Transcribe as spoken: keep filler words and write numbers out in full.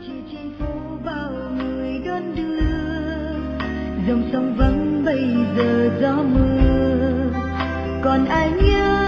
chỉ trên phố bao người đón đưa, dòng sông vắng bây giờ gió mưa, còn ai nhớ